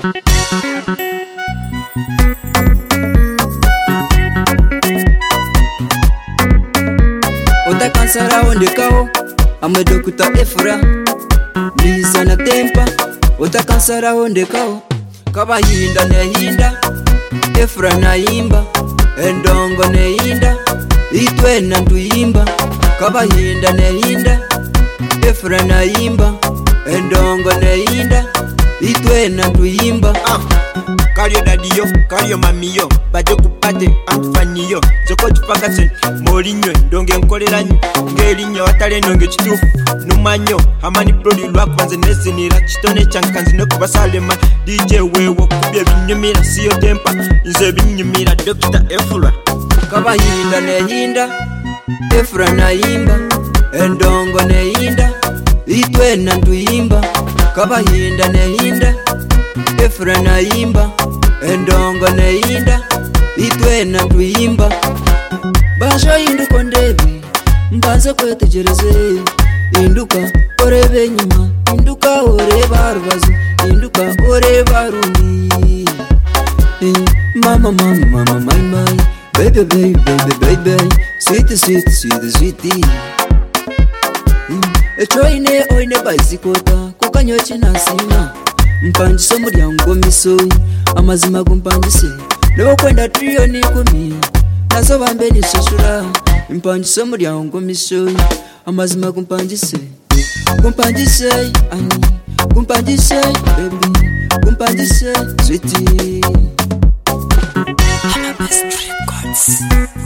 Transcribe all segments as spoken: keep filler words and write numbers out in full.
Utakansara ondekao amedokuta efura biza na tempa. Utakansara ondekao kaba hinda nehinda efura na imba endongo nehinda itwe na nduyimba. Kaba hinda nehinda efura na imba endongo nehinda itwe na nduyimba. ah. Call your daddy yo, call your mommy yo, baje kupate antufani yo. Zoko tupakase molinyo ndonge nkoleranyo ngerinyo atale ndonge kitufu numanyo amani brodi lwakubanze nesinira kitone chankanzi no kubasalema D J wewo kubye binyumira siyo tempa nze binyumira Doctor Efura. Kaba hinda nehinda efura na imba endongo nehinda itwe na nduyimba. Kaba hinda nehinda efura na imba endongo nehinda itwe na nduyimba. Basho induko ndebe mbanze kwetegereze induka orebe nyuma induka oreba rubazu induka oreba rundi. eh, mama mama mama my my baby baby baby baby sweet sweet sweet sweet. Echo ine oine bazikota kukanyochi nasima mpanjiso muryango misoi amazima kumpanjise leo kwenda trio ni kumi nazo bambe ni shishura mpanjiso muryango misoi amazima kumpanjise kumpanjise ani kumpanjise baby kumpanjise sweetie. Best Records.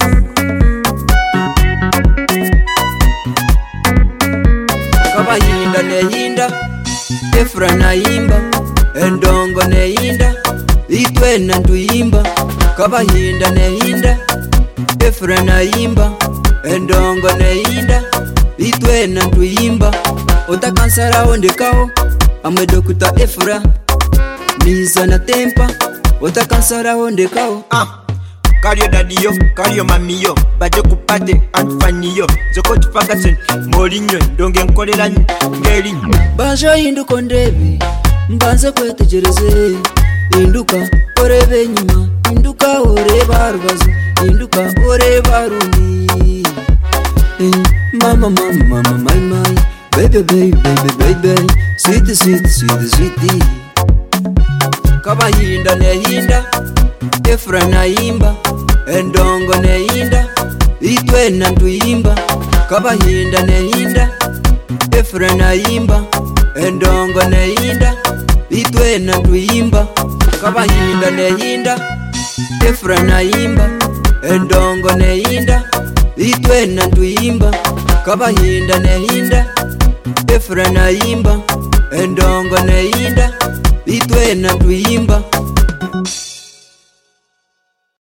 Kaba hinda nehinda efura na imba endongo nehinda itwe na nduyimba. Kaba hinda nehinda efura na imba endongo nehinda itwe na nduyimba. Utakansara ondekao amedokuta efura biza na tempa. Utakansara ondekao ah. Call your daddy yo, call your mommy yo, baje kupate antufani yo. Zoko tupakase molinyo ndonge nkoleranyo ngerinyo. Basho induko ndebe mbanze kwetegereze induka orebe nyuma induka oreba rubazu induka oreba rundi. eh, mama mama mama my my baby baby baby baby sweet sweet sweet sweet. Kaba hinda nehinda efura na imba endongo nehinda itwe na nduyimba. Kaba hinda nehinda efura na imba endongo nehinda itwe na nduyimba. Kaba hinda nehinda efura na imba endongo nehinda itwe na nduyimba. Kaba hinda nehinda efura na imba endongo nehinda itwe na nduyimba.